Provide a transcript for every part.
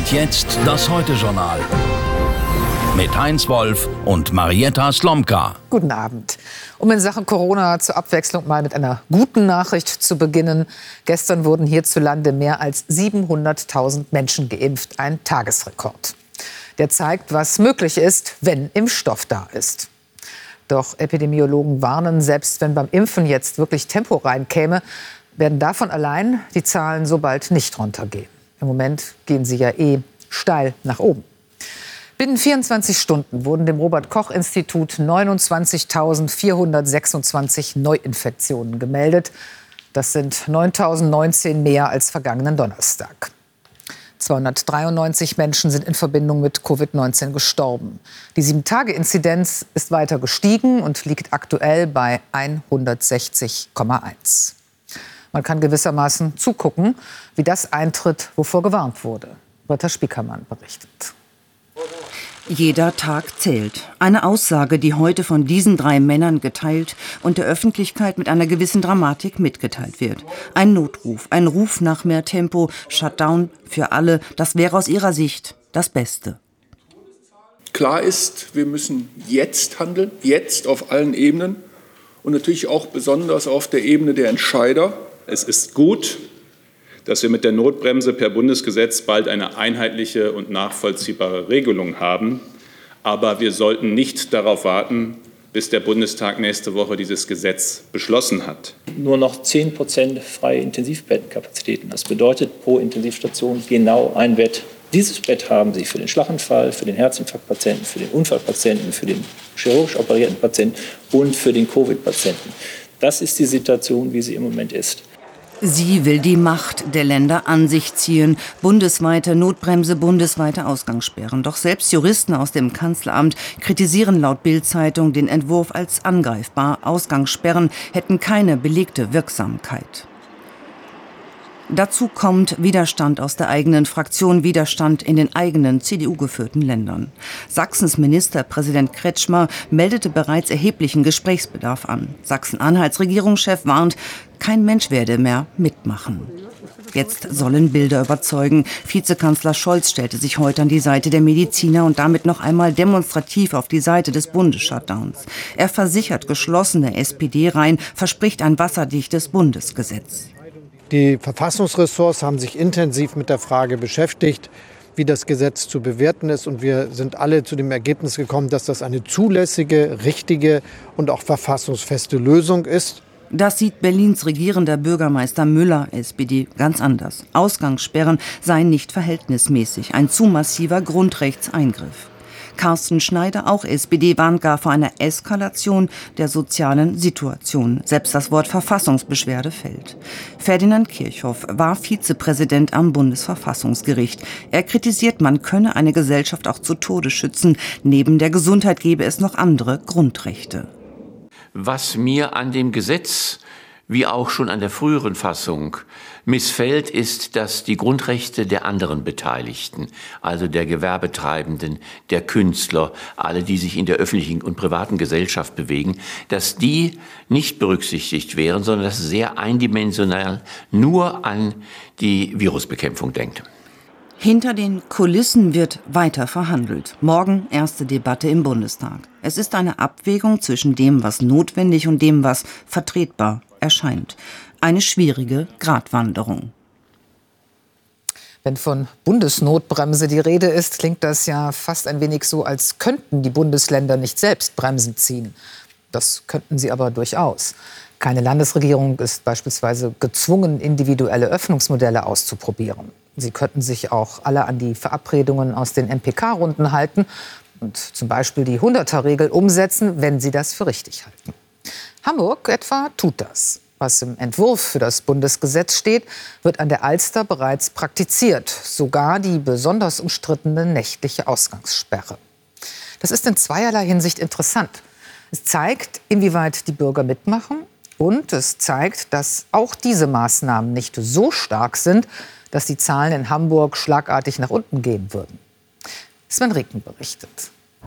Und jetzt das Heute-Journal mit Heinz Wolf und Marietta Slomka. Guten Abend. Um in Sachen Corona zur Abwechslung mal mit einer guten Nachricht zu beginnen. Gestern wurden hierzulande mehr als 700.000 Menschen geimpft. Ein Tagesrekord. Der zeigt, was möglich ist, wenn Impfstoff da ist. Doch Epidemiologen warnen, selbst wenn beim Impfen jetzt wirklich Tempo reinkäme, werden davon allein die Zahlen so bald nicht runtergehen. Im Moment gehen sie ja steil nach oben. Binnen 24 Stunden wurden dem Robert-Koch-Institut 29.426 Neuinfektionen gemeldet. Das sind 9.019 mehr als vergangenen Donnerstag. 293 Menschen sind in Verbindung mit Covid-19 gestorben. Die 7-Tage-Inzidenz ist weiter gestiegen und liegt aktuell bei 160,1. Man kann gewissermaßen zugucken, wie das eintritt, wovor gewarnt wurde. Britta Spiekermann berichtet. Jeder Tag zählt. Eine Aussage, die heute von diesen 3 Männern geteilt und der Öffentlichkeit mit einer gewissen Dramatik mitgeteilt wird. Ein Notruf, ein Ruf nach mehr Tempo, Shutdown für alle, das wäre aus ihrer Sicht das Beste. Klar ist, wir müssen jetzt handeln, jetzt auf allen Ebenen und natürlich auch besonders auf der Ebene der Entscheider. Es ist gut, dass wir mit der Notbremse per Bundesgesetz bald eine einheitliche und nachvollziehbare Regelung haben. Aber wir sollten nicht darauf warten, bis der Bundestag nächste Woche dieses Gesetz beschlossen hat. Nur noch 10% freie Intensivbettenkapazitäten. Das bedeutet pro Intensivstation genau ein Bett. Dieses Bett haben Sie für den Schlaganfall, für den Herzinfarktpatienten, für den Unfallpatienten, für den chirurgisch operierten Patienten und für den Covid-Patienten. Das ist die Situation, wie sie im Moment ist. Sie will die Macht der Länder an sich ziehen. Bundesweite Notbremse, bundesweite Ausgangssperren. Doch selbst Juristen aus dem Kanzleramt kritisieren laut Bild-Zeitung den Entwurf als angreifbar. Ausgangssperren hätten keine belegte Wirksamkeit. Dazu kommt Widerstand aus der eigenen Fraktion, Widerstand in den eigenen CDU-geführten Ländern. Sachsens Ministerpräsident Kretschmer meldete bereits erheblichen Gesprächsbedarf an. Sachsen-Anhalts Regierungschef warnt, kein Mensch werde mehr mitmachen. Jetzt sollen Bilder überzeugen. Vizekanzler Scholz stellte sich heute an die Seite der Mediziner und damit noch einmal demonstrativ auf die Seite des Bundesshutdowns. Er versichert geschlossene SPD-Reihen, verspricht ein wasserdichtes Bundesgesetz. Die Verfassungsressorts haben sich intensiv mit der Frage beschäftigt, wie das Gesetz zu bewerten ist. Und wir sind alle zu dem Ergebnis gekommen, dass das eine zulässige, richtige und auch verfassungsfeste Lösung ist. Das sieht Berlins regierender Bürgermeister Müller, SPD, ganz anders. Ausgangssperren seien nicht verhältnismäßig, ein zu massiver Grundrechtseingriff. Carsten Schneider, auch SPD, warnt gar vor einer Eskalation der sozialen Situation. Selbst das Wort Verfassungsbeschwerde fällt. Ferdinand Kirchhoff war Vizepräsident am Bundesverfassungsgericht. Er kritisiert, man könne eine Gesellschaft auch zu Tode schützen. Neben der Gesundheit gäbe es noch andere Grundrechte. Was mir an dem Gesetz, wie auch schon an der früheren Fassung, missfällt, ist, dass die Grundrechte der anderen Beteiligten, also der Gewerbetreibenden, der Künstler, alle, die sich in der öffentlichen und privaten Gesellschaft bewegen, dass die nicht berücksichtigt wären, sondern dass sehr eindimensional nur an die Virusbekämpfung denkt. Hinter den Kulissen wird weiter verhandelt. Morgen erste Debatte im Bundestag. Es ist eine Abwägung zwischen dem, was notwendig und dem, was vertretbar erscheint. Eine schwierige Gratwanderung. Wenn von Bundesnotbremse die Rede ist, klingt das ja fast ein wenig so, als könnten die Bundesländer nicht selbst Bremsen ziehen. Das könnten sie aber durchaus. Keine Landesregierung ist beispielsweise gezwungen, individuelle Öffnungsmodelle auszuprobieren. Sie könnten sich auch alle an die Verabredungen aus den MPK-Runden halten und zum Beispiel die 100er-Regel umsetzen, wenn sie das für richtig halten. Hamburg etwa tut das. Was im Entwurf für das Bundesgesetz steht, wird an der Alster bereits praktiziert. Sogar die besonders umstrittene nächtliche Ausgangssperre. Das ist in zweierlei Hinsicht interessant. Es zeigt, inwieweit die Bürger mitmachen. Und es zeigt, dass auch diese Maßnahmen nicht so stark sind, dass die Zahlen in Hamburg schlagartig nach unten gehen würden. Sven Rieken berichtet.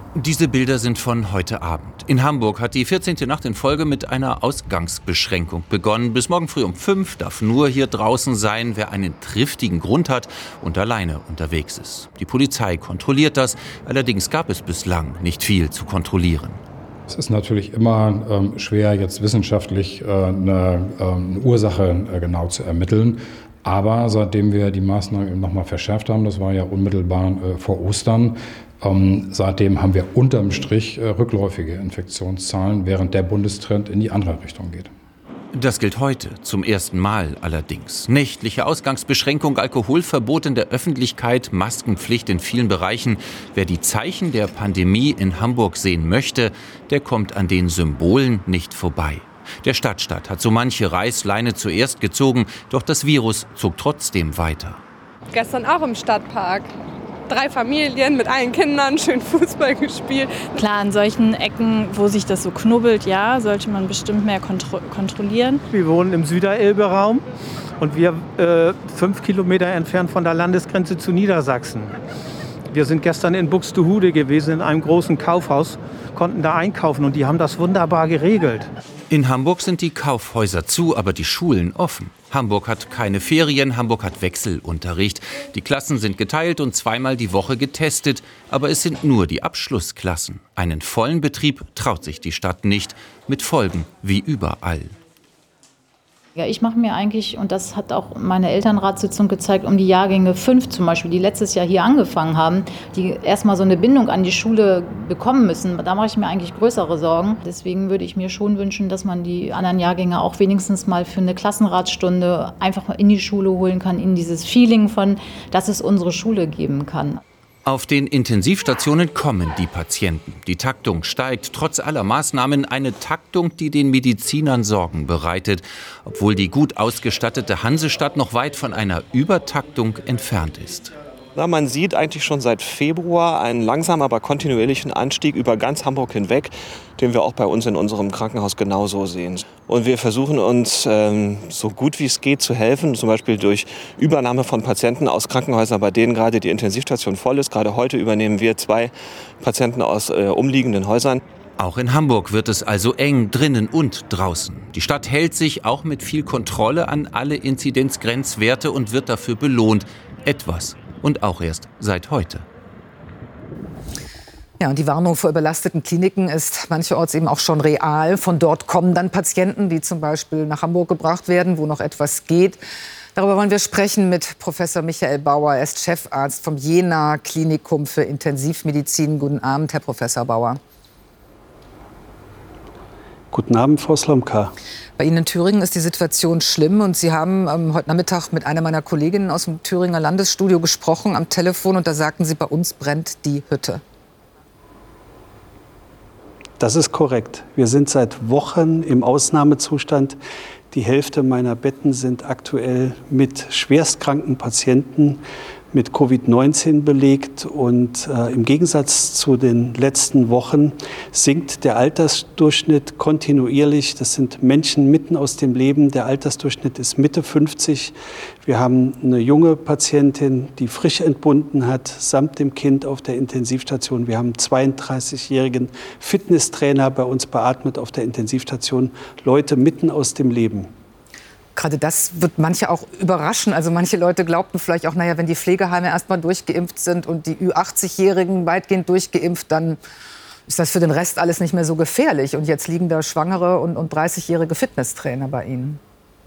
Diese Bilder sind von heute Abend. In Hamburg hat die 14. Nacht in Folge mit einer Ausgangsbeschränkung begonnen. Bis morgen früh um 5 darf nur hier draußen sein, wer einen triftigen Grund hat und alleine unterwegs ist. Die Polizei kontrolliert das, allerdings gab es bislang nicht viel zu kontrollieren. Es ist natürlich immer schwer, jetzt wissenschaftlich eine Ursache genau zu ermitteln. Aber seitdem wir die Maßnahmen nochmal verschärft haben, das war ja unmittelbar vor Ostern, seitdem haben wir unterm Strich rückläufige Infektionszahlen, während der Bundestrend in die andere Richtung geht. Das gilt heute zum ersten Mal allerdings. Nächtliche Ausgangsbeschränkung, Alkoholverbot in der Öffentlichkeit, Maskenpflicht in vielen Bereichen. Wer die Zeichen der Pandemie in Hamburg sehen möchte, der kommt an den Symbolen nicht vorbei. Der Stadtstaat hat so manche Reißleine zuerst gezogen, doch das Virus zog trotzdem weiter. Gestern auch im Stadtpark. 3 Familien mit allen Kindern, schön Fußball gespielt. Klar, an solchen Ecken, wo sich das so knubbelt, ja, sollte man bestimmt mehr kontrollieren. Wir wohnen im Süderelbe-Raum und wir 5 Kilometer entfernt von der Landesgrenze zu Niedersachsen. Wir sind gestern in Buxtehude gewesen, in einem großen Kaufhaus, konnten da einkaufen und die haben das wunderbar geregelt. In Hamburg sind die Kaufhäuser zu, aber die Schulen offen. Hamburg hat keine Ferien, Hamburg hat Wechselunterricht. Die Klassen sind geteilt und 2-mal die Woche getestet. Aber es sind nur die Abschlussklassen. Einen vollen Betrieb traut sich die Stadt nicht, mit Folgen wie überall. Ja, ich mache mir eigentlich, und das hat auch meine Elternratssitzung gezeigt, um die Jahrgänge 5 zum Beispiel, die letztes Jahr hier angefangen haben, die erstmal so eine Bindung an die Schule bekommen müssen. Da mache ich mir eigentlich größere Sorgen. Deswegen würde ich mir schon wünschen, dass man die anderen Jahrgänge auch wenigstens mal für eine Klassenratsstunde einfach mal in die Schule holen kann, in dieses Feeling von, dass es unsere Schule geben kann. Auf den Intensivstationen kommen die Patienten. Die Taktung steigt, trotz aller Maßnahmen eine Taktung, die den Medizinern Sorgen bereitet, obwohl die gut ausgestattete Hansestadt noch weit von einer Übertaktung entfernt ist. Na, man sieht eigentlich schon seit Februar einen langsamen, aber kontinuierlichen Anstieg über ganz Hamburg hinweg, den wir auch bei uns in unserem Krankenhaus genauso sehen. Und wir versuchen uns so gut wie es geht zu helfen, zum Beispiel durch Übernahme von Patienten aus Krankenhäusern, bei denen gerade die Intensivstation voll ist. Gerade heute übernehmen wir 2 Patienten aus umliegenden Häusern. Auch in Hamburg wird es also eng, drinnen und draußen. Die Stadt hält sich auch mit viel Kontrolle an alle Inzidenzgrenzwerte und wird dafür belohnt. Etwas. Und auch erst seit heute. Ja, und die Warnung vor überlasteten Kliniken ist mancherorts eben auch schon real. Von dort kommen dann Patienten, die zum Beispiel nach Hamburg gebracht werden, wo noch etwas geht. Darüber wollen wir sprechen mit Professor Michael Bauer. Er ist Chefarzt vom Jena Klinikum für Intensivmedizin. Guten Abend, Herr Professor Bauer. Guten Abend, Frau Slomka. Bei Ihnen in Thüringen ist die Situation schlimm und Sie haben heute Nachmittag mit einer meiner Kolleginnen aus dem Thüringer Landesstudio gesprochen am Telefon und da sagten Sie, bei uns brennt die Hütte. Das ist korrekt. Wir sind seit Wochen im Ausnahmezustand. Die Hälfte meiner Betten sind aktuell mit schwerstkranken Patienten mit Covid-19 belegt. Und im Gegensatz zu den letzten Wochen sinkt der Altersdurchschnitt kontinuierlich. Das sind Menschen mitten aus dem Leben. Der Altersdurchschnitt ist Mitte 50. Wir haben eine junge Patientin, die frisch entbunden hat, samt dem Kind auf der Intensivstation. Wir haben einen 32-jährigen Fitnesstrainer bei uns beatmet auf der Intensivstation. Leute mitten aus dem Leben. Gerade das wird manche auch überraschen. Also manche Leute glaubten vielleicht auch, naja, wenn die Pflegeheime erst mal durchgeimpft sind und die Ü80-Jährigen weitgehend durchgeimpft, dann ist das für den Rest alles nicht mehr so gefährlich. Und jetzt liegen da schwangere und 30-jährige Fitnesstrainer bei Ihnen.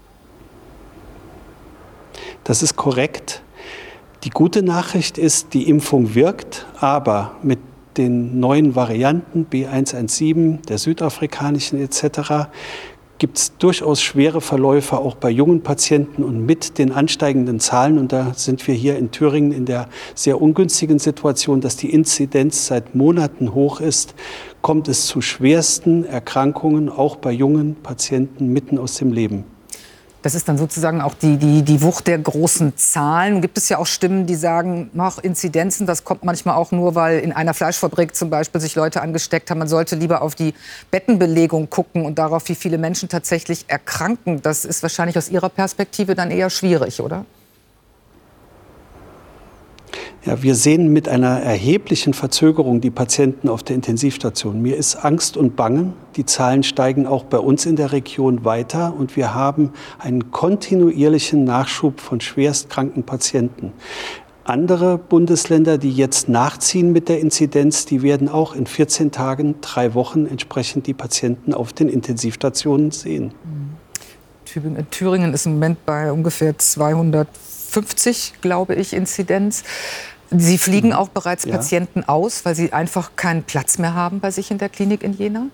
Das ist korrekt. Die gute Nachricht ist, die Impfung wirkt, aber mit den neuen Varianten B117, der südafrikanischen etc., gibt es durchaus schwere Verläufe auch bei jungen Patienten und mit den ansteigenden Zahlen. Und da sind wir hier in Thüringen in der sehr ungünstigen Situation, dass die Inzidenz seit Monaten hoch ist, kommt es zu schwersten Erkrankungen, auch bei jungen Patienten mitten aus dem Leben. Das ist dann sozusagen auch die Wucht der großen Zahlen. Gibt es ja auch Stimmen, die sagen, ach, Inzidenzen, das kommt manchmal auch nur, weil in einer Fleischfabrik zum Beispiel sich Leute angesteckt haben. Man sollte lieber auf die Bettenbelegung gucken und darauf, wie viele Menschen tatsächlich erkranken. Das ist wahrscheinlich aus Ihrer Perspektive dann eher schwierig, oder? Ja, wir sehen mit einer erheblichen Verzögerung die Patienten auf der Intensivstation. Mir ist Angst und Bange. Die Zahlen steigen auch bei uns in der Region weiter und wir haben einen kontinuierlichen Nachschub von schwerstkranken Patienten. Andere Bundesländer, die jetzt nachziehen mit der Inzidenz, die werden auch in 14 Tagen, 3 Wochen entsprechend die Patienten auf den Intensivstationen sehen. Thüringen ist im Moment bei ungefähr 250, glaube ich, Inzidenz. Sie fliegen auch bereits Patienten aus, weil sie einfach keinen Platz mehr haben bei sich in der Klinik in Jena?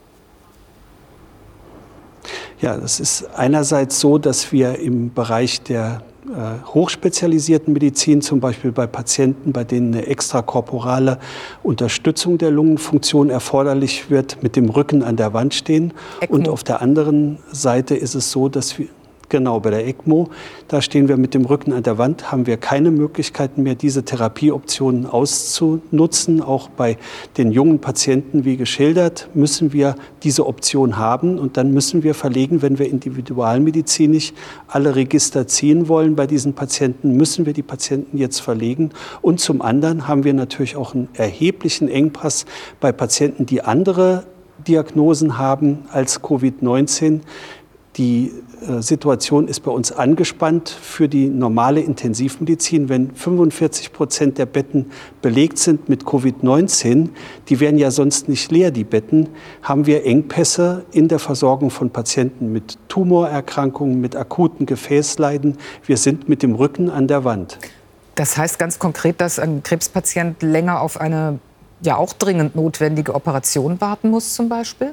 Ja, das ist einerseits so, dass wir im Bereich der hochspezialisierten Medizin, zum Beispiel bei Patienten, bei denen eine extrakorporale Unterstützung der Lungenfunktion erforderlich wird, mit dem Rücken an der Wand stehen. ECMO. Und auf der anderen Seite ist es so, dass wir genau bei der ECMO, da stehen wir mit dem Rücken an der Wand, haben wir keine Möglichkeiten mehr, diese Therapieoptionen auszunutzen. Auch bei den jungen Patienten, wie geschildert, müssen wir diese Option haben. Und dann müssen wir verlegen, wenn wir individualmedizinisch alle Register ziehen wollen bei diesen Patienten, müssen wir die Patienten jetzt verlegen. Und zum anderen haben wir natürlich auch einen erheblichen Engpass bei Patienten, die andere Diagnosen haben als Covid-19. Die Situation ist bei uns angespannt für die normale Intensivmedizin. Wenn 45% der Betten belegt sind mit Covid-19, die wären ja sonst nicht leer, die Betten, haben wir Engpässe in der Versorgung von Patienten mit Tumorerkrankungen, mit akuten Gefäßleiden. Wir sind mit dem Rücken an der Wand. Das heißt ganz konkret, dass ein Krebspatient länger auf eine ja auch dringend notwendige Operation warten muss zum Beispiel?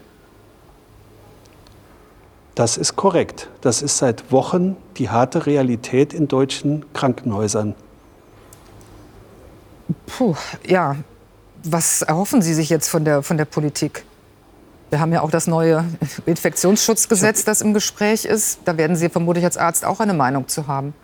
Das ist korrekt. Das ist seit Wochen die harte Realität in deutschen Krankenhäusern. Puh, ja. Was erhoffen Sie sich jetzt von der Politik? Wir haben ja auch das neue Infektionsschutzgesetz, das im Gespräch ist. Da werden Sie vermutlich als Arzt auch eine Meinung zu haben.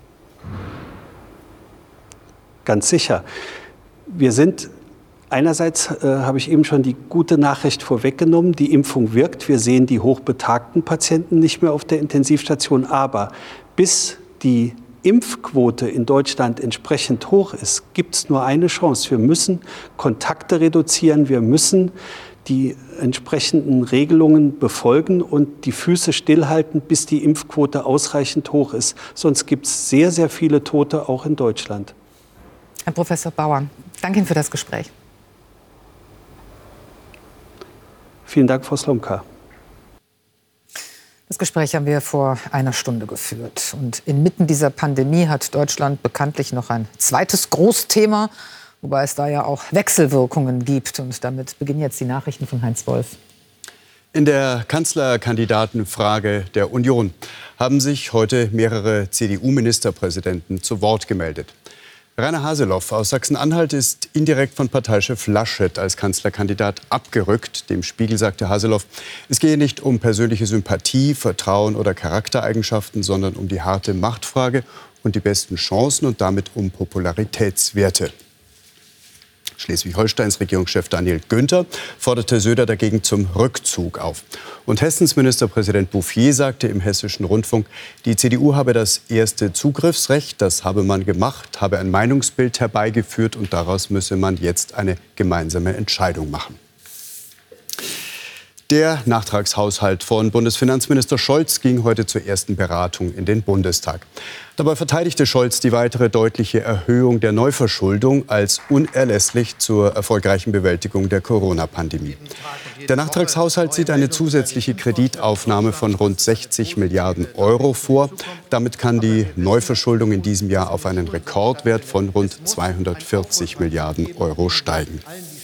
Ganz sicher. Wir sind einerseits, habe ich eben schon die gute Nachricht vorweggenommen, die Impfung wirkt. Wir sehen die hochbetagten Patienten nicht mehr auf der Intensivstation. Aber bis die Impfquote in Deutschland entsprechend hoch ist, gibt es nur eine Chance. Wir müssen Kontakte reduzieren, wir müssen die entsprechenden Regelungen befolgen und die Füße stillhalten, bis die Impfquote ausreichend hoch ist. Sonst gibt es sehr, sehr viele Tote auch in Deutschland. Herr Professor Bauer, danke Ihnen für das Gespräch. Vielen Dank, Frau Slomka. Das Gespräch haben wir vor einer Stunde geführt. Und inmitten dieser Pandemie hat Deutschland bekanntlich noch ein zweites Großthema, wobei es da ja auch Wechselwirkungen gibt. Und damit beginnen jetzt die Nachrichten von Heinz Wolf. In der Kanzlerkandidatenfrage der Union haben sich heute mehrere CDU-Ministerpräsidenten zu Wort gemeldet. Rainer Haseloff aus Sachsen-Anhalt ist indirekt von Parteichef Laschet als Kanzlerkandidat abgerückt. Dem Spiegel sagte Haseloff, es gehe nicht um persönliche Sympathie, Vertrauen oder Charaktereigenschaften, sondern um die harte Machtfrage und die besten Chancen und damit um Popularitätswerte. Schleswig-Holsteins Regierungschef Daniel Günther forderte Söder dagegen zum Rückzug auf. Und Hessens Ministerpräsident Bouffier sagte im Hessischen Rundfunk, die CDU habe das erste Zugriffsrecht, das habe man gemacht, habe ein Meinungsbild herbeigeführt und daraus müsse man jetzt eine gemeinsame Entscheidung machen. Der Nachtragshaushalt von Bundesfinanzminister Scholz ging heute zur ersten Beratung in den Bundestag. Dabei verteidigte Scholz die weitere deutliche Erhöhung der Neuverschuldung als unerlässlich zur erfolgreichen Bewältigung der Corona-Pandemie. Der Nachtragshaushalt sieht eine zusätzliche Kreditaufnahme von rund 60 Milliarden Euro vor. Damit kann die Neuverschuldung in diesem Jahr auf einen Rekordwert von rund 240 Milliarden Euro steigen.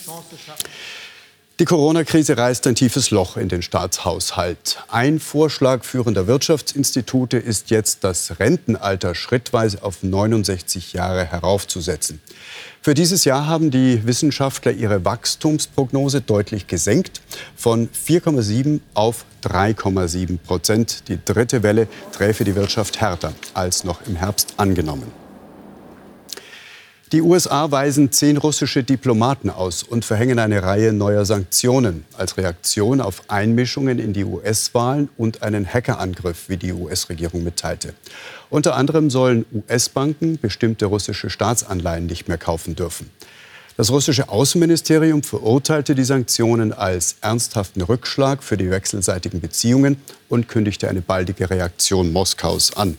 Die Corona-Krise reißt ein tiefes Loch in den Staatshaushalt. Ein Vorschlag führender Wirtschaftsinstitute ist jetzt, das Rentenalter schrittweise auf 69 Jahre heraufzusetzen. Für dieses Jahr haben die Wissenschaftler ihre Wachstumsprognose deutlich gesenkt, von 4,7 auf 3,7%. Die dritte Welle träfe die Wirtschaft härter als noch im Herbst angenommen. Die USA weisen 10 russische Diplomaten aus und verhängen eine Reihe neuer Sanktionen als Reaktion auf Einmischungen in die US-Wahlen und einen Hackerangriff, wie die US-Regierung mitteilte. Unter anderem sollen US-Banken bestimmte russische Staatsanleihen nicht mehr kaufen dürfen. Das russische Außenministerium verurteilte die Sanktionen als ernsthaften Rückschlag für die wechselseitigen Beziehungen und kündigte eine baldige Reaktion Moskaus an.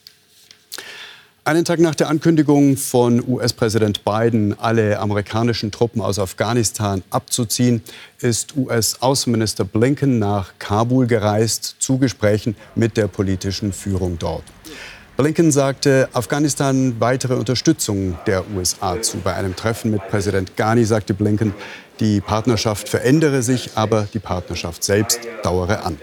Einen Tag nach der Ankündigung von US-Präsident Biden, alle amerikanischen Truppen aus Afghanistan abzuziehen, ist US-Außenminister Blinken nach Kabul gereist zu Gesprächen mit der politischen Führung dort. Blinken sagte Afghanistan weitere Unterstützung der USA zu. Bei einem Treffen mit Präsident Ghani sagte Blinken, die Partnerschaft verändere sich, aber die Partnerschaft selbst dauere an.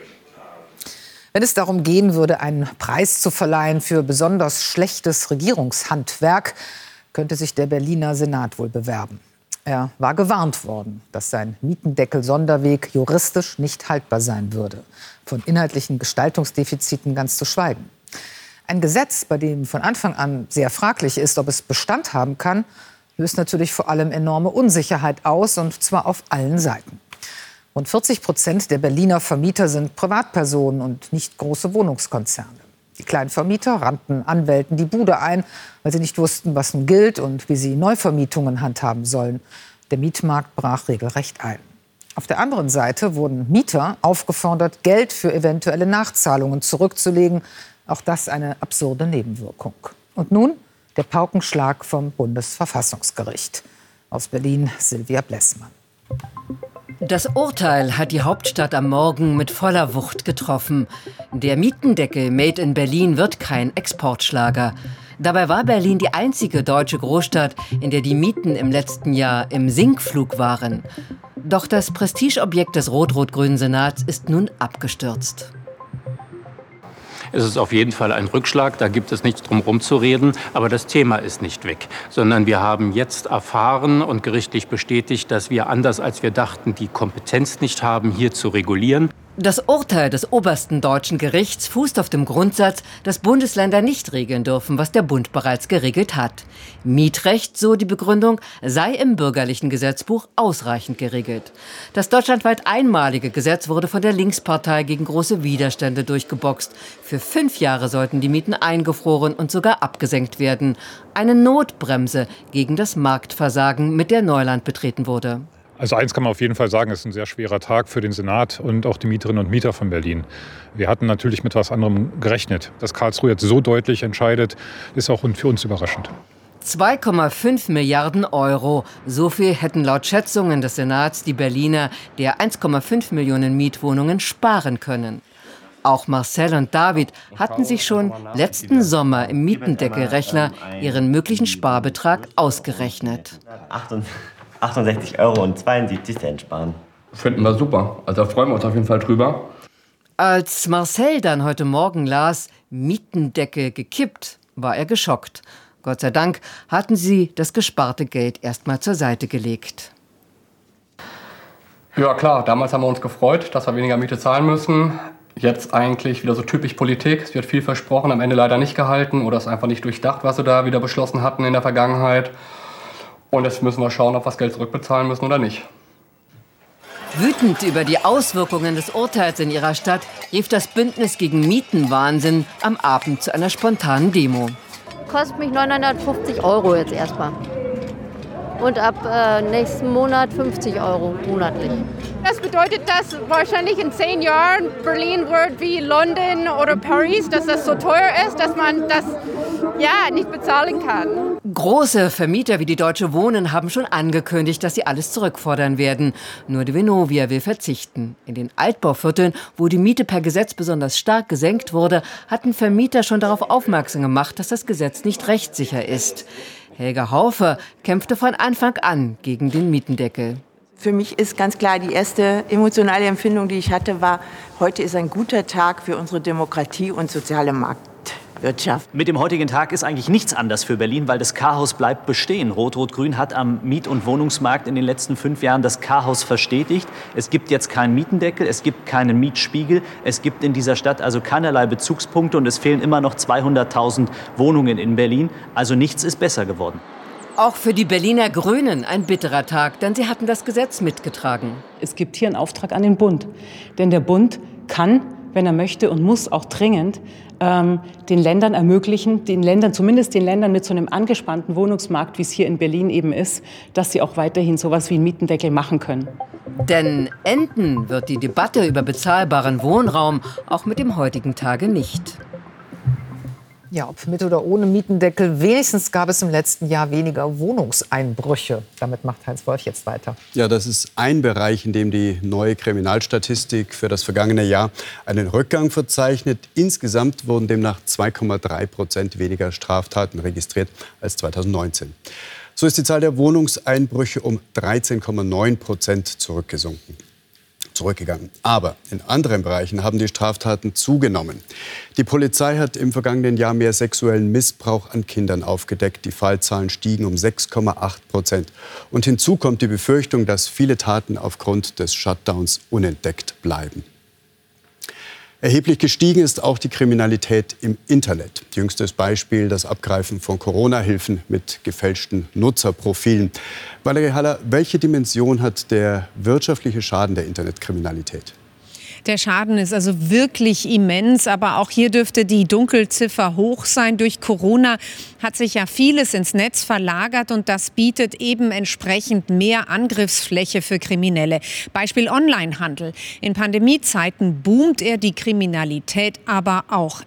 Wenn es darum gehen würde, einen Preis zu verleihen für besonders schlechtes Regierungshandwerk, könnte sich der Berliner Senat wohl bewerben. Er war gewarnt worden, dass sein Mietendeckel-Sonderweg juristisch nicht haltbar sein würde. Von inhaltlichen Gestaltungsdefiziten ganz zu schweigen. Ein Gesetz, bei dem von Anfang an sehr fraglich ist, ob es Bestand haben kann, löst natürlich vor allem enorme Unsicherheit aus, und zwar auf allen Seiten. Rund 40% der Berliner Vermieter sind Privatpersonen und nicht große Wohnungskonzerne. Die kleinen Vermieter rannten Anwälten die Bude ein, weil sie nicht wussten, was nun gilt und wie sie Neuvermietungen handhaben sollen. Der Mietmarkt brach regelrecht ein. Auf der anderen Seite wurden Mieter aufgefordert, Geld für eventuelle Nachzahlungen zurückzulegen. Auch das eine absurde Nebenwirkung. Und nun der Paukenschlag vom Bundesverfassungsgericht. Aus Berlin Silvia Blessmann. Das Urteil hat die Hauptstadt am Morgen mit voller Wucht getroffen. Der Mietendeckel Made in Berlin wird kein Exportschlager. Dabei war Berlin die einzige deutsche Großstadt, in der die Mieten im letzten Jahr im Sinkflug waren. Doch das Prestigeobjekt des rot-rot-grünen Senats ist nun abgestürzt. Es ist auf jeden Fall ein Rückschlag, da gibt es nichts drum herum zu reden. Aber das Thema ist nicht weg, sondern wir haben jetzt erfahren und gerichtlich bestätigt, dass wir, anders als wir dachten, die Kompetenz nicht haben, hier zu regulieren. Das Urteil des obersten deutschen Gerichts fußt auf dem Grundsatz, dass Bundesländer nicht regeln dürfen, was der Bund bereits geregelt hat. Mietrecht, so die Begründung, sei im bürgerlichen Gesetzbuch ausreichend geregelt. Das deutschlandweit einmalige Gesetz wurde von der Linkspartei gegen große Widerstände durchgeboxt. Für 5 Jahre sollten die Mieten eingefroren und sogar abgesenkt werden. Eine Notbremse gegen das Marktversagen, mit der Neuland betreten wurde. Also eins kann man auf jeden Fall sagen, es ist ein sehr schwerer Tag für den Senat und auch die Mieterinnen und Mieter von Berlin. Wir hatten natürlich mit was anderem gerechnet. Dass Karlsruhe jetzt so deutlich entscheidet, ist auch für uns überraschend. 2,5 Milliarden Euro. So viel hätten laut Schätzungen des Senats die Berliner der 1,5 Millionen Mietwohnungen sparen können. Auch Marcel und David hatten sich schon letzten Sommer im Mietendeckelrechner ihren möglichen Sparbetrag ausgerechnet. 68,72 € sparen. Finden wir super. Also da freuen wir uns auf jeden Fall drüber. Als Marcel dann heute Morgen las, Mietendeckel gekippt, war er geschockt. Gott sei Dank hatten sie das gesparte Geld erst mal zur Seite gelegt. Ja klar, damals haben wir uns gefreut, dass wir weniger Miete zahlen müssen. Jetzt eigentlich wieder so typisch Politik. Es wird viel versprochen, am Ende leider nicht gehalten oder ist einfach nicht durchdacht, was sie da wieder beschlossen hatten in der Vergangenheit. Und jetzt müssen wir schauen, ob wir das Geld zurückbezahlen müssen oder nicht. Wütend über die Auswirkungen des Urteils in ihrer Stadt rief das Bündnis gegen Mietenwahnsinn am Abend zu einer spontanen Demo. Kostet mich 950 € jetzt erstmal. Und ab nächsten Monat 50 € monatlich. Das bedeutet, dass wahrscheinlich in 10 Jahren Berlin wird wie London oder Paris, dass das so teuer ist, dass man das nicht bezahlen kann. Große Vermieter wie die Deutsche Wohnen haben schon angekündigt, dass sie alles zurückfordern werden. Nur die Vonovia will verzichten. In den Altbauvierteln, wo die Miete per Gesetz besonders stark gesenkt wurde, hatten Vermieter schon darauf aufmerksam gemacht, dass das Gesetz nicht rechtssicher ist. Helga Haufe kämpfte von Anfang an gegen den Mietendeckel. Für mich ist ganz klar, die erste emotionale Empfindung, die ich hatte, war, heute ist ein guter Tag für unsere Demokratie und soziale Marktwirtschaft. Mit dem heutigen Tag ist eigentlich nichts anders für Berlin, weil das Chaos bleibt bestehen. Rot-Rot-Grün hat am Miet- und Wohnungsmarkt in den letzten 5 Jahren das Chaos verstetigt. Es gibt jetzt keinen Mietendeckel, es gibt keinen Mietspiegel. Es gibt in dieser Stadt also keinerlei Bezugspunkte und es fehlen immer noch 200.000 Wohnungen in Berlin. Also nichts ist besser geworden. Auch für die Berliner Grünen ein bitterer Tag, denn sie hatten das Gesetz mitgetragen. Es gibt hier einen Auftrag an den Bund. Denn der Bund kann, wenn er möchte und muss auch dringend, den Ländern ermöglichen, zumindest den Ländern mit so einem angespannten Wohnungsmarkt, wie es hier in Berlin eben ist, dass sie auch weiterhin sowas wie einen Mietendeckel machen können. Denn enden wird die Debatte über bezahlbaren Wohnraum auch mit dem heutigen Tage nicht. Ja, ob mit oder ohne Mietendeckel, wenigstens gab es im letzten Jahr weniger Wohnungseinbrüche. Damit macht Heinz Wolf jetzt weiter. Ja, das ist ein Bereich, in dem die neue Kriminalstatistik für das vergangene Jahr einen Rückgang verzeichnet. Insgesamt wurden demnach 2,3% weniger Straftaten registriert als 2019. So ist die Zahl der Wohnungseinbrüche um 13,9% zurückgegangen. Aber in anderen Bereichen haben die Straftaten zugenommen. Die Polizei hat im vergangenen Jahr mehr sexuellen Missbrauch an Kindern aufgedeckt. Die Fallzahlen stiegen um 6,8%. Und hinzu kommt die Befürchtung, dass viele Taten aufgrund des Shutdowns unentdeckt bleiben. Erheblich gestiegen ist auch die Kriminalität im Internet. Jüngstes Beispiel das Abgreifen von Corona-Hilfen mit gefälschten Nutzerprofilen. Valerie Haller, welche Dimension hat der wirtschaftliche Schaden der Internetkriminalität? Der Schaden ist also wirklich immens, aber auch hier dürfte die Dunkelziffer hoch sein. Durch Corona hat sich ja vieles ins Netz verlagert und das bietet eben entsprechend mehr Angriffsfläche für Kriminelle. Beispiel Onlinehandel. In Pandemiezeiten boomt die Kriminalität aber auch.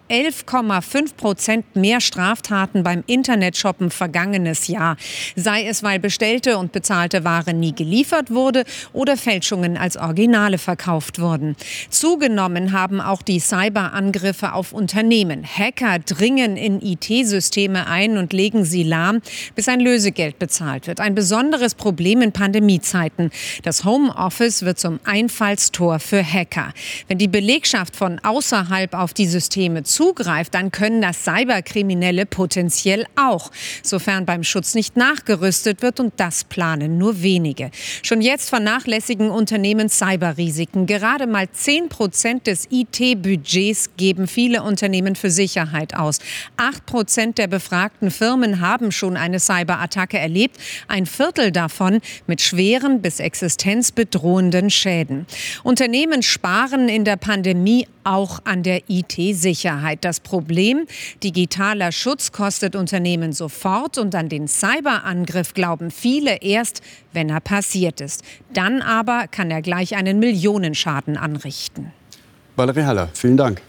11,5% mehr Straftaten beim Internetshoppen vergangenes Jahr. Sei es, weil bestellte und bezahlte Ware nie geliefert wurde oder Fälschungen als Originale verkauft wurden. Zugenommen haben auch die Cyberangriffe auf Unternehmen. Hacker dringen in IT-Systeme ein und legen sie lahm, bis ein Lösegeld bezahlt wird. Ein besonderes Problem in Pandemiezeiten. Das Homeoffice wird zum Einfallstor für Hacker. Wenn die Belegschaft von außerhalb auf die Systeme zugreift, dann können das Cyberkriminelle potenziell auch, sofern beim Schutz nicht nachgerüstet wird, und das planen nur wenige. Schon jetzt vernachlässigen Unternehmen Cyberrisiken. Gerade mal 10% des IT-Budgets geben viele Unternehmen für Sicherheit aus. 8% der befragten Firmen haben schon eine Cyberattacke erlebt. Ein Viertel davon mit schweren bis existenzbedrohenden Schäden. Unternehmen sparen in der Pandemie auch an der IT-Sicherheit. Das Problem: digitaler Schutz kostet Unternehmen sofort und an den Cyberangriff glauben viele erst, wenn er passiert ist. Dann aber kann er gleich einen Millionenschaden anrichten. Valerie Haller, vielen Dank.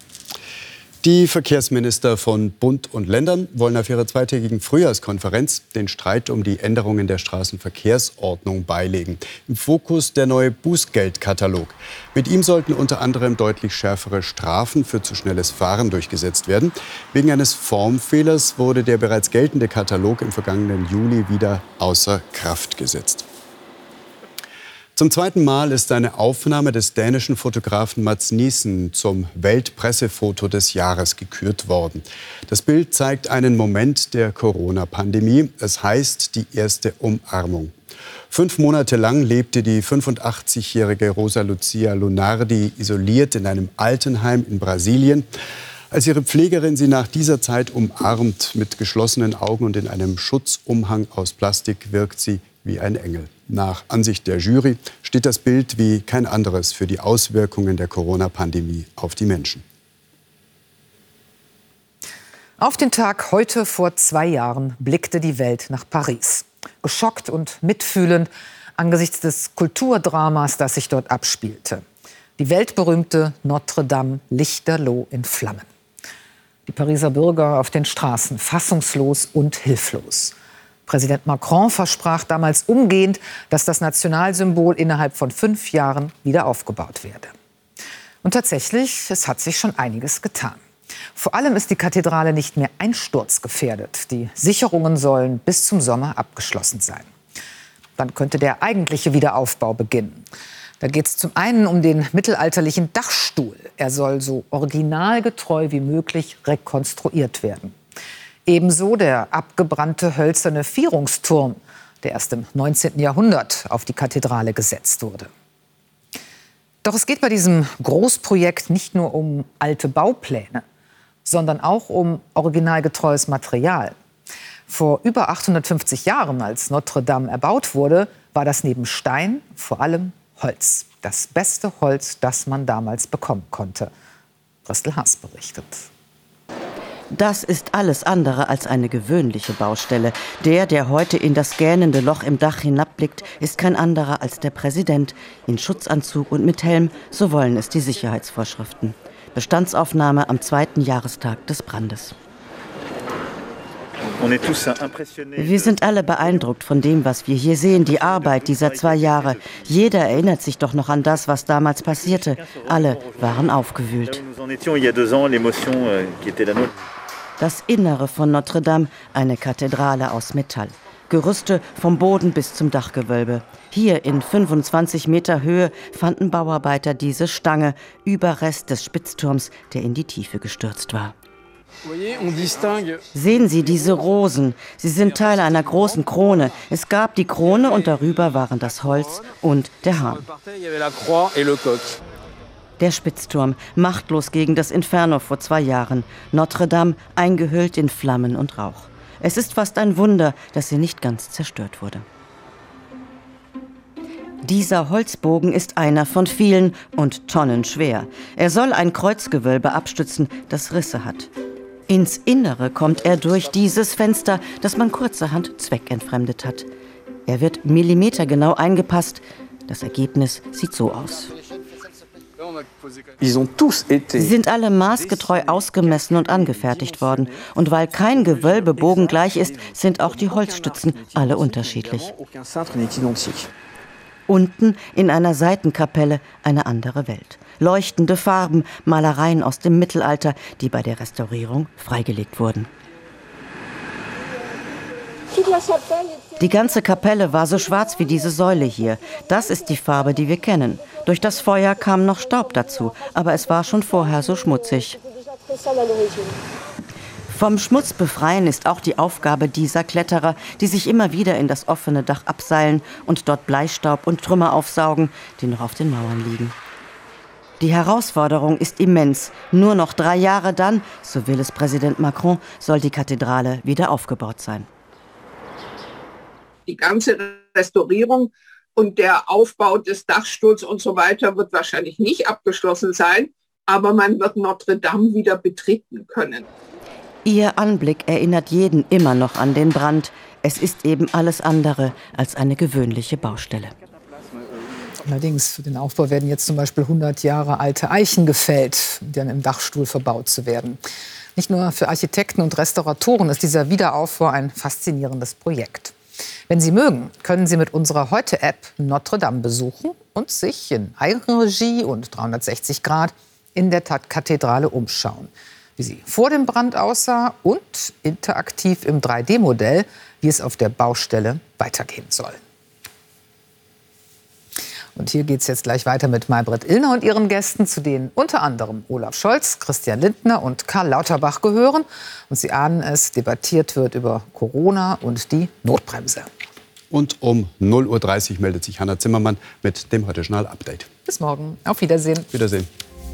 Die Verkehrsminister von Bund und Ländern wollen auf ihrer zweitägigen Frühjahrskonferenz den Streit um die Änderungen der Straßenverkehrsordnung beilegen. Im Fokus der neue Bußgeldkatalog. Mit ihm sollten unter anderem deutlich schärfere Strafen für zu schnelles Fahren durchgesetzt werden. Wegen eines Formfehlers wurde der bereits geltende Katalog im vergangenen Juli wieder außer Kraft gesetzt. Zum zweiten Mal ist eine Aufnahme des dänischen Fotografen Mads Nielsen zum Weltpressefoto des Jahres gekürt worden. Das Bild zeigt einen Moment der Corona-Pandemie. Es heißt die erste Umarmung. 5 Monate lang lebte die 85-jährige Rosa Lucia Lunardi isoliert in einem Altenheim in Brasilien. Als ihre Pflegerin sie nach dieser Zeit umarmt, mit geschlossenen Augen und in einem Schutzumhang aus Plastik, wirkt sie wie ein Engel. Nach Ansicht der Jury steht das Bild wie kein anderes für die Auswirkungen der Corona-Pandemie auf die Menschen. Auf den Tag heute vor 2 Jahren blickte die Welt nach Paris. Geschockt und mitfühlend angesichts des Kulturdramas, das sich dort abspielte. Die weltberühmte Notre-Dame lichterloh in Flammen. Die Pariser Bürger auf den Straßen, fassungslos und hilflos. Präsident Macron versprach damals umgehend, dass das Nationalsymbol innerhalb von 5 Jahren wieder aufgebaut werde. Und tatsächlich, es hat sich schon einiges getan. Vor allem ist die Kathedrale nicht mehr einsturzgefährdet. Die Sicherungen sollen bis zum Sommer abgeschlossen sein. Dann könnte der eigentliche Wiederaufbau beginnen. Da geht es zum einen um den mittelalterlichen Dachstuhl. Er soll so originalgetreu wie möglich rekonstruiert werden. Ebenso der abgebrannte hölzerne Vierungsturm, der erst im 19. Jahrhundert auf die Kathedrale gesetzt wurde. Doch es geht bei diesem Großprojekt nicht nur um alte Baupläne, sondern auch um originalgetreues Material. Vor über 850 Jahren, als Notre Dame erbaut wurde, war das neben Stein vor allem Holz. Das beste Holz, das man damals bekommen konnte. Christel Haas berichtet. Das ist alles andere als eine gewöhnliche Baustelle. Der heute in das gähnende Loch im Dach hinabblickt, ist kein anderer als der Präsident. In Schutzanzug und mit Helm, so wollen es die Sicherheitsvorschriften. Bestandsaufnahme am 2. Jahrestag des Brandes. Wir sind alle beeindruckt von dem, was wir hier sehen, die Arbeit dieser 2 Jahre. Jeder erinnert sich doch noch an das, was damals passierte. Alle waren aufgewühlt. Das Innere von Notre Dame, eine Kathedrale aus Metall. Gerüste vom Boden bis zum Dachgewölbe. Hier in 25 Meter Höhe fanden Bauarbeiter diese Stange, Überrest des Spitzturms, der in die Tiefe gestürzt war. Sehen Sie diese Rosen? Sie sind Teil einer großen Krone. Es gab die Krone und darüber waren das Holz und der Hahn. Der Spitzturm, machtlos gegen das Inferno vor 2 Jahren. Notre Dame eingehüllt in Flammen und Rauch. Es ist fast ein Wunder, dass sie nicht ganz zerstört wurde. Dieser Holzbogen ist einer von vielen und tonnenschwer. Er soll ein Kreuzgewölbe abstützen, das Risse hat. Ins Innere kommt er durch dieses Fenster, das man kurzerhand zweckentfremdet hat. Er wird millimetergenau eingepasst. Das Ergebnis sieht so aus. Sie sind alle maßgetreu ausgemessen und angefertigt worden. Und weil kein Gewölbebogen gleich ist, sind auch die Holzstützen alle unterschiedlich. Unten in einer Seitenkapelle eine andere Welt. Leuchtende Farben, Malereien aus dem Mittelalter, die bei der Restaurierung freigelegt wurden. Die ganze Kapelle war so schwarz wie diese Säule hier. Das ist die Farbe, die wir kennen. Durch das Feuer kam noch Staub dazu, aber es war schon vorher so schmutzig. Vom Schmutz befreien ist auch die Aufgabe dieser Kletterer, die sich immer wieder in das offene Dach abseilen und dort Bleistaub und Trümmer aufsaugen, die noch auf den Mauern liegen. Die Herausforderung ist immens. Nur noch 3 Jahre dann, so will es Präsident Macron, soll die Kathedrale wieder aufgebaut sein. Die ganze Restaurierung und der Aufbau des Dachstuhls und so weiter wird wahrscheinlich nicht abgeschlossen sein, aber man wird Notre Dame wieder betreten können. Ihr Anblick erinnert jeden immer noch an den Brand. Es ist eben alles andere als eine gewöhnliche Baustelle. Allerdings, für den Aufbau werden jetzt zum Beispiel 100 Jahre alte Eichen gefällt, die dann im Dachstuhl verbaut zu werden. Nicht nur für Architekten und Restauratoren ist dieser Wiederaufbau ein faszinierendes Projekt. Wenn Sie mögen, können Sie mit unserer Heute-App Notre Dame besuchen und sich in Eigenregie und 360 Grad in der Kathedrale umschauen. Wie sie vor dem Brand aussah und interaktiv im 3D-Modell, wie es auf der Baustelle weitergehen soll. Und hier geht es jetzt gleich weiter mit Maybrit Illner und ihren Gästen, zu denen unter anderem Olaf Scholz, Christian Lindner und Karl Lauterbach gehören. Und Sie ahnen es, debattiert wird über Corona und die Notbremse. Und um 0:30 Uhr meldet sich Hanna Zimmermann mit dem Heute-Journal-Update. Bis morgen. Auf Wiedersehen. Wiedersehen.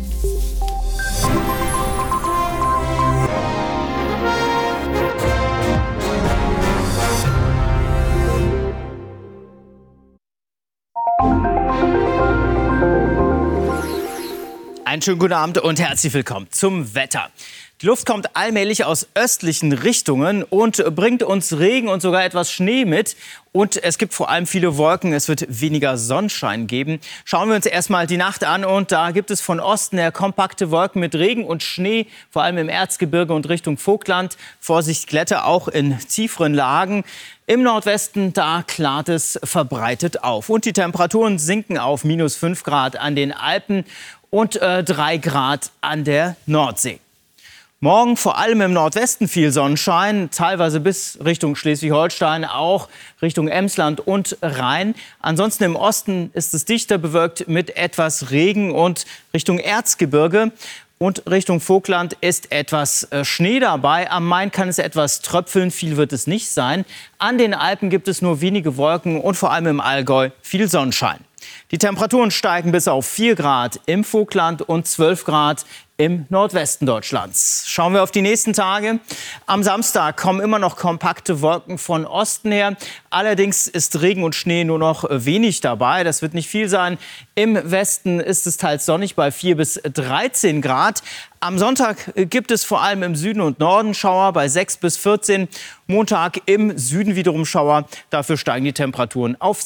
Einen schönen guten Abend und herzlich willkommen zum Wetter. Die Luft kommt allmählich aus östlichen Richtungen und bringt uns Regen und sogar etwas Schnee mit. Und es gibt vor allem viele Wolken, es wird weniger Sonnenschein geben. Schauen wir uns erstmal die Nacht an und da gibt es von Osten her kompakte Wolken mit Regen und Schnee, vor allem im Erzgebirge und Richtung Vogtland. Vorsicht Glätte auch in tieferen Lagen. Im Nordwesten, da klart es verbreitet auf. Und die Temperaturen sinken auf -5 Grad an den Alpen und 3 Grad an der Nordsee. Morgen vor allem im Nordwesten viel Sonnenschein, teilweise bis Richtung Schleswig-Holstein, auch Richtung Emsland und Rhein. Ansonsten im Osten ist es dichter bewölkt mit etwas Regen und Richtung Erzgebirge. Und Richtung Vogtland ist etwas Schnee dabei. Am Main kann es etwas tröpfeln, viel wird es nicht sein. An den Alpen gibt es nur wenige Wolken und vor allem im Allgäu viel Sonnenschein. Die Temperaturen steigen bis auf 4 Grad im Vogtland und 12 Grad im Nordwesten Deutschlands. Schauen wir auf die nächsten Tage. Am Samstag kommen immer noch kompakte Wolken von Osten her. Allerdings ist Regen und Schnee nur noch wenig dabei. Das wird nicht viel sein. Im Westen ist es teils sonnig bei 4 bis 13 Grad. Am Sonntag gibt es vor allem im Süden und Norden Schauer bei 6 bis 14. Montag im Süden wiederum Schauer. Dafür steigen die Temperaturen auf